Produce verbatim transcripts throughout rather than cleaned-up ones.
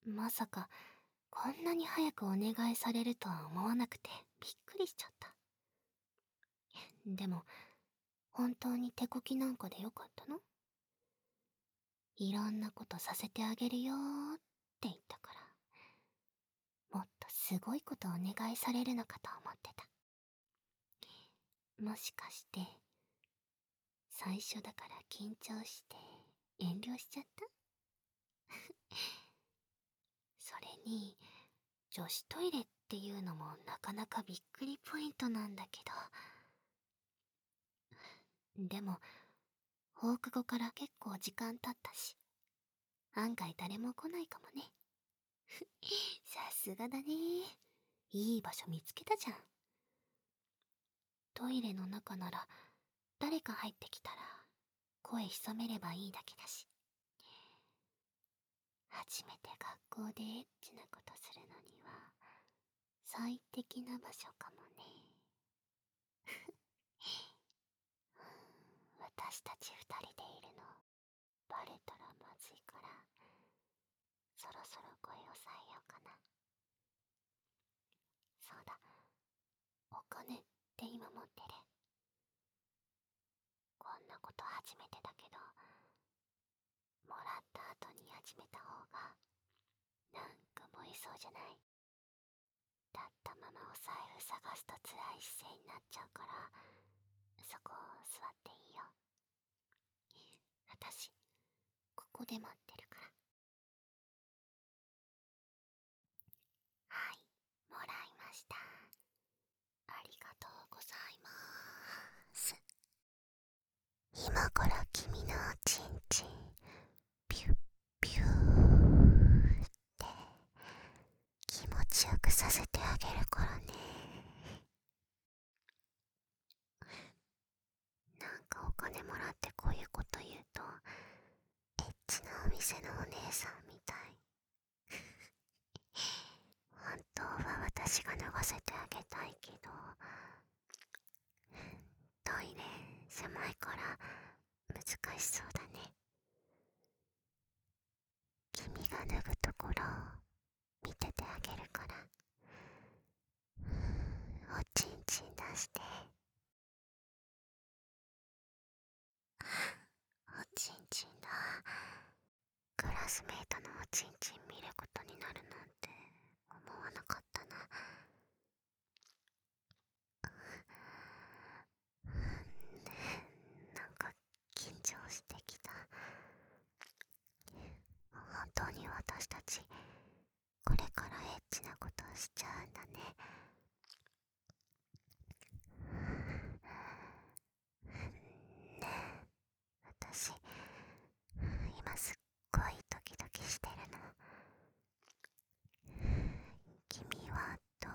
まさか、こんなに早くお願いされるとは思わなくてびっくりしちゃった。でも、本当に手こきなんかでよかったの？いろんなことさせてあげるよーって言ったから、もっとすごいことお願いされるのかと思ってた。もしかして、最初だから緊張して遠慮しちゃった？それに、女子トイレっていうのもなかなかびっくりポイントなんだけど。でも、放課後から結構時間経ったし、案外誰も来ないかもね。さすがだね。いい場所見つけたじゃん。トイレの中なら、誰か入ってきたら、声潜めればいいだけだし。初めて学校でエッチなことするのには、最適な場所かもね。私たち二人でいるの、バレたらまずいから、そろそろ声を抑えようかな。そうだ、お金って今持ってる？こんなこと初めてだけど、もらった後に始めた方が、なんか燃えそうじゃない？立ったままお財布探すと辛い姿勢になっちゃうから、そこ座っていいよ。私、ここで待ってるから。はい、もらいました。ありがとうございます。今から君のおちんちん、ピュッピューって気持ちよくさせてあげるからね。なんかお金もらってこういうこと言うと、エッチなお店のお姉さんみたい。本当は私が脱がせてあげたいけど、トイレ狭いから難しそうだね。君が脱ぐところを見ててあげるから。おちんちん出して。おちんちんだ。クラスメイトのおちんちん見ることになるなんて思わなかったな。なんか緊張してきた。本当に私たちこれからエッチなことをしちゃうんだね。ねえ、私今すっごいドキドキしてるの。君はどう？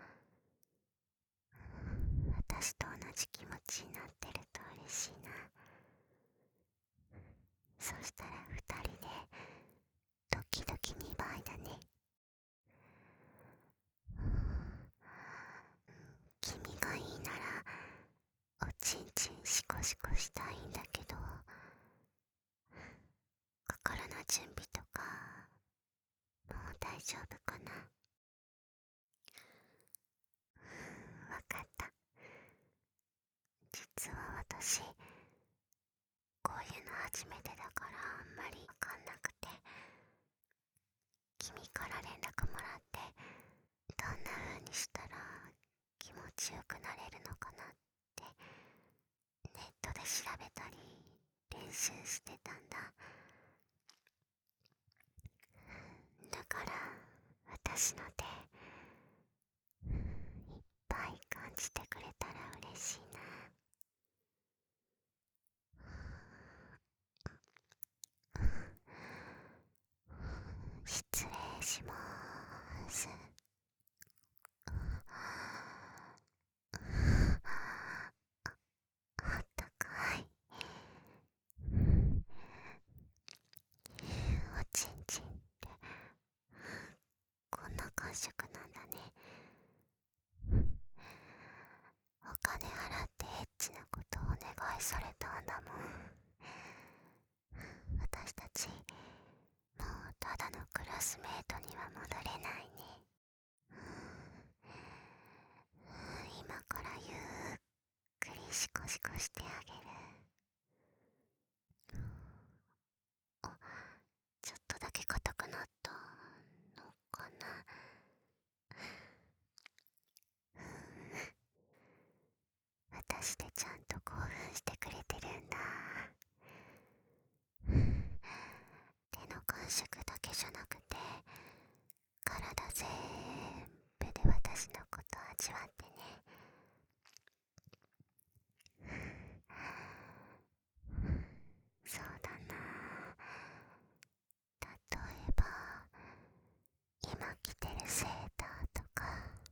私と同じ気持ちになってると嬉しいな。そしたら二人でドキドキにばいだね。君がいいならおちんちんシコシコしたいんだけど、心の準備とかもう大丈夫かな？わかった。実は私こういうの初めてだからあんまりわかんなくて、君から連絡もらってどんな風にしたら気持ちよくなれるのかなってネットで調べたり練習してたんだ。だから私の手いっぱい感じてくれたら嬉しいな。失礼しまーす。あったかい。おちんちんってこんな感触なんだね。お金払ってエッチなことをお願いされたんだもん。私たちもうただのクラスメトには戻れないね。今からゆっくりシコシコしてあげる。あ、ちょっとだけ硬くなったのかな。私でちゃんと興奮してくれてるんだ。手の感触だけじゃなくて体全部で私のこと味わってね。そうだな。例えば今着てるセーターとか、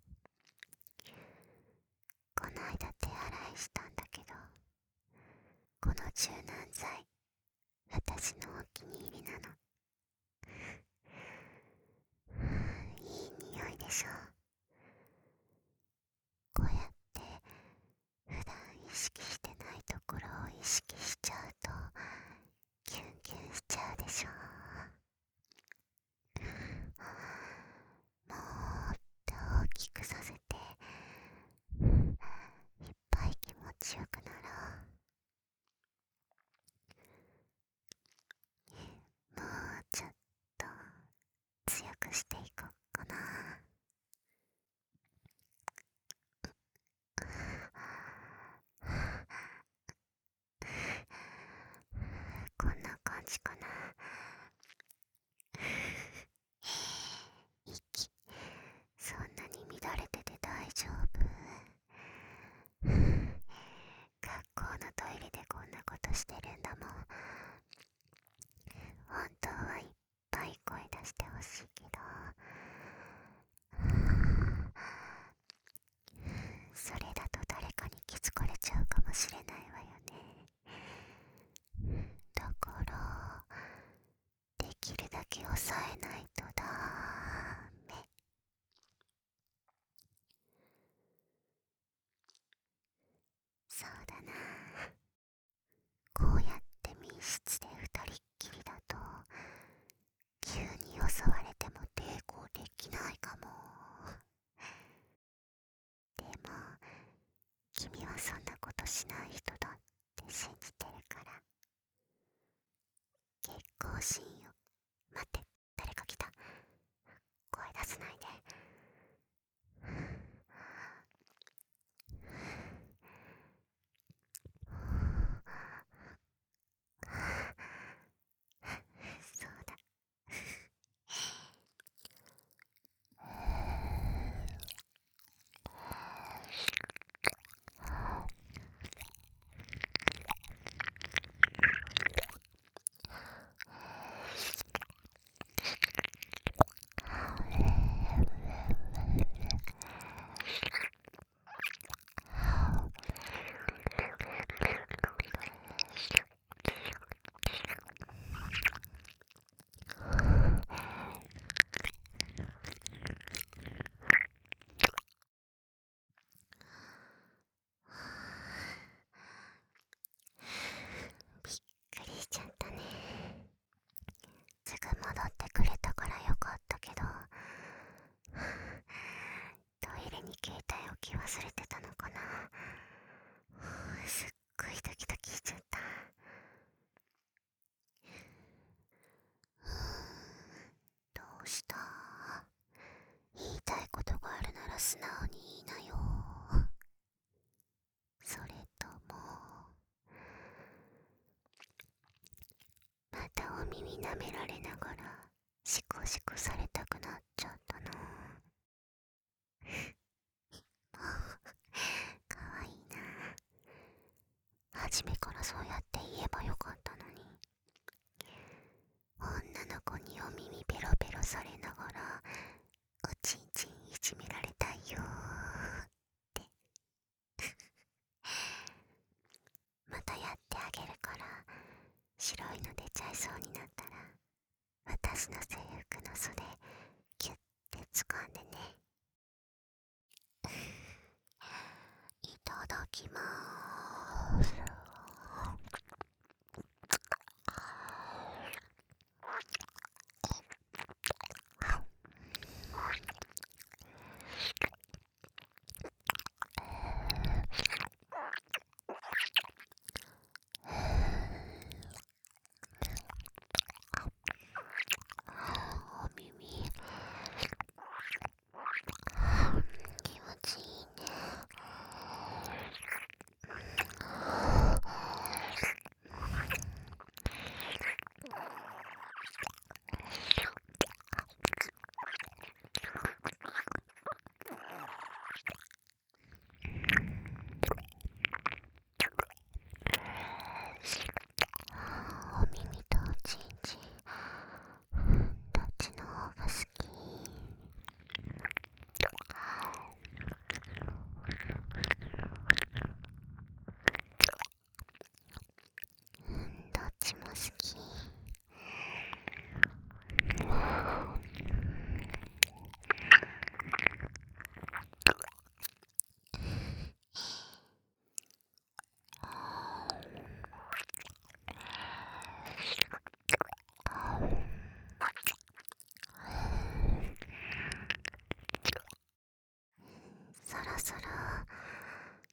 こないだ手洗いしたんだけど、この柔軟剤私のお気に入りなの。いい匂いでしょ。こうやって普段意識してないところを意識しちゃうとキュンキュンしちゃうでしょ。もっと大きくさせていっぱい気持ちよくなろう。もうちょっと強くしていこっかな。こんな感じかな。息そんなに乱れてて大丈夫？学校のトイレでこんなことしてるんだもん。本当はいっぱい声出してほしいけど、それだと誰かに気づかれちゃうかもしれないわよね。だからできるだけ抑えないとダメ。そうだな。こうやって密室で二人っきりだと急に襲われても抵抗できないかも。でも君はそんなことしない人だって信じてるから。結構心よ。待って、誰か来た。声出さないで。そうだ。びっくりしちゃったね。すぐ戻ってくれたからよかったけど、トイレに携帯置き忘れてたのかな。すっごいドキドキしちゃった。どうした？言いたいことがあるなら素直に言いなよ。それともまたお耳舐められながらシコシコされたくなっちゃったの？かわいいな。初めからそうやって言えばよかったのに。女の子にお耳ペロペロされながらおちんちんいじめられたいよってまたやってあげるから、白いの出ちゃいそうになったら私の制服の袖キュッて掴んでね。いただきまーす。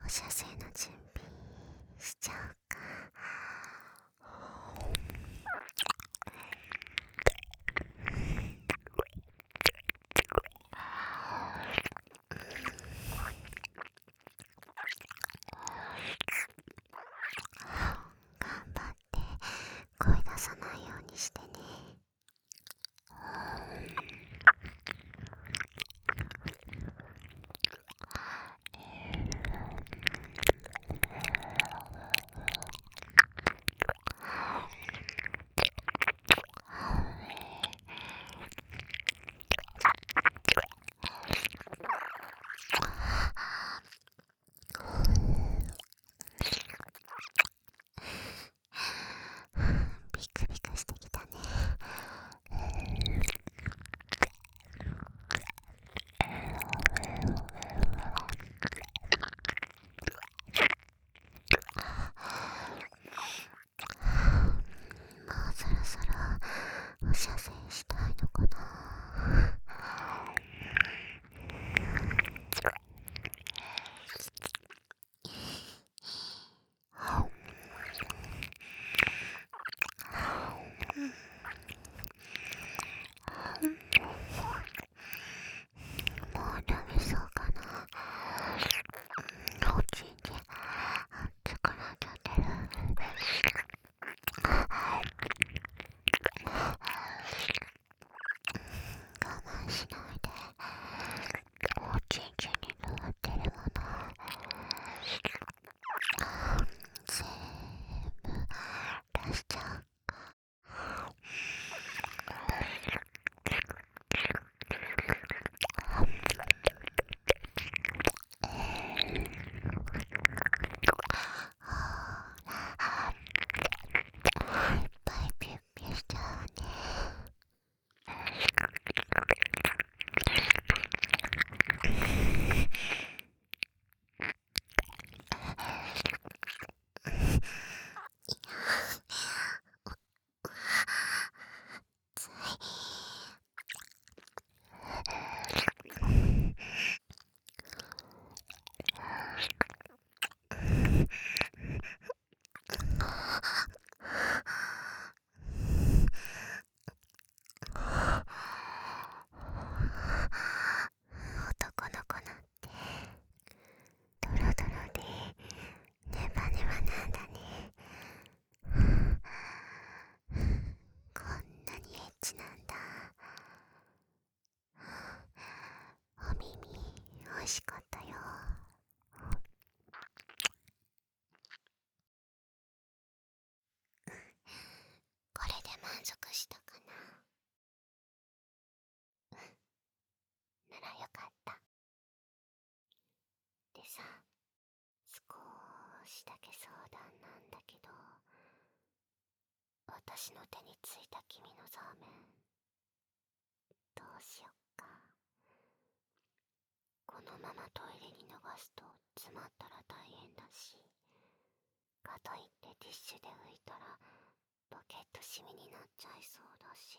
お射精の準備しちゃおうか。頑張って声出さないようにしてね。ビクビクしてきたね。もうそろそろお射精したいのかな。もうダメそうかな。おちんちん熱くなっちゃってる。我慢しないで。おちんちんに塗ってるもの全部出しちゃう。いっぱいピュッピュしちゃうね。男の子なんてドロドロでネバネバなんだね。こんなにエッチなんだ。お耳おいしかったよ。これで満足したかな。ならよかった。でさ、少しだけ相談なんだけど、私の手についた君のザーメンどうしよっか。このままトイレに逃すと詰まったら大変だし、かといってティッシュで拭いたらポケットシミになっちゃいそうだし。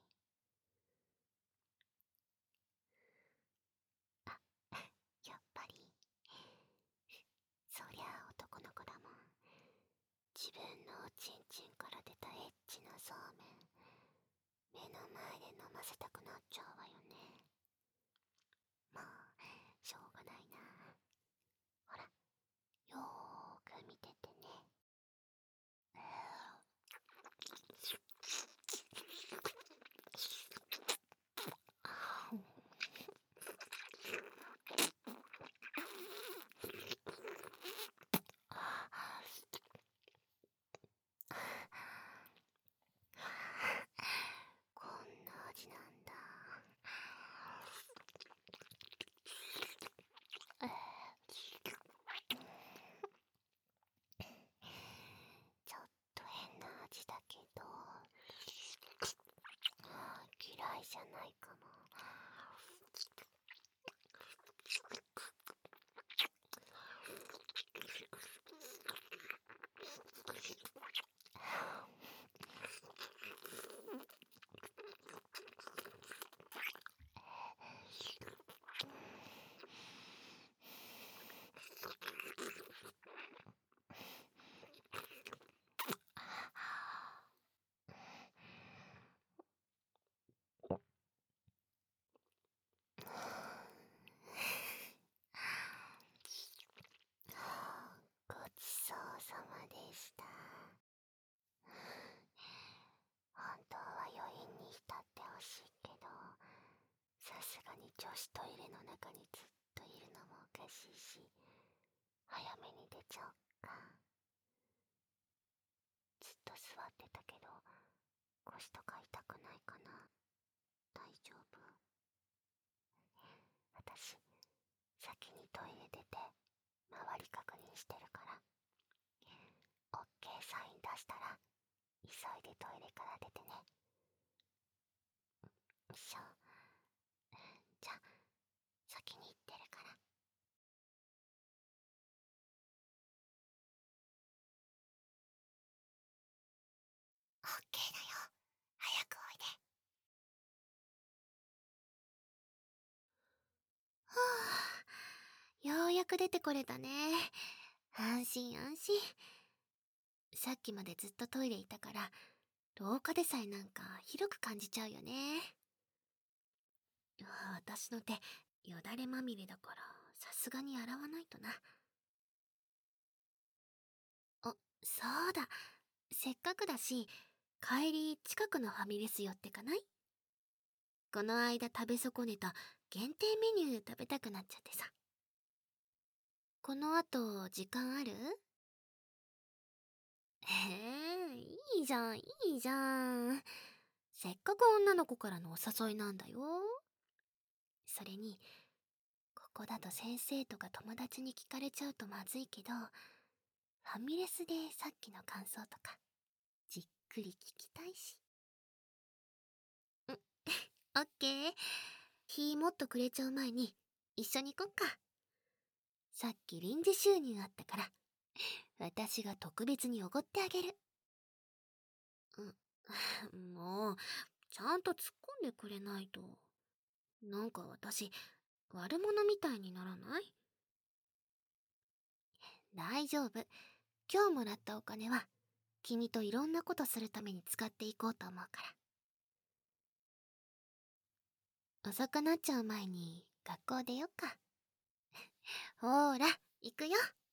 あ、やっぱりそりゃあ男の子だもん。自分のおちんちんから出たエッチなそうめん目の前で飲ませたくなっちゃうわよね。もうしょうがないな。ほら、よーく見ててね。こんな味なんだ。ちょっと変な味だけど嫌いじゃないかも。 女子トイレの中にずっといるのもおかしいし、早めに出ちゃおっか。ずっと座ってたけど、腰とか痛くないかな。大丈夫？私、先にトイレ出て、周り確認してるから。オッケーサイン出したら、急いでトイレから出てね。よいしょ。じゃあ、先に行ってるから。オッケーだよ。早くおいで。はあ、ようやく出てこれたね。安心安心。さっきまでずっとトイレいたから、廊下でさえなんか広く感じちゃうよね。うわ、私の手、よだれまみれだから、さすがに洗わないとな。あ、そうだ。せっかくだし、帰り近くのファミレス寄ってかない？この間食べ損ねた限定メニュー食べたくなっちゃってさ。この後、時間ある？へえ、いいじゃん、いいじゃん。せっかく女の子からのお誘いなんだよ。それに、ここだと先生とか友達に聞かれちゃうとまずいけど、ファミレスでさっきの感想とか、じっくり聞きたいし。ん、オッケー。日もっと暮れちゃう前に、一緒に行こっか。さっき臨時収入あったから、私が特別におごってあげる。ん、もう、ちゃんと突っ込んでくれないと。なんか私、悪者みたいにならない？大丈夫。今日もらったお金は、君といろんなことするために使っていこうと思うから。遅くなっちゃう前に学校出よっか。ほーら、行くよ。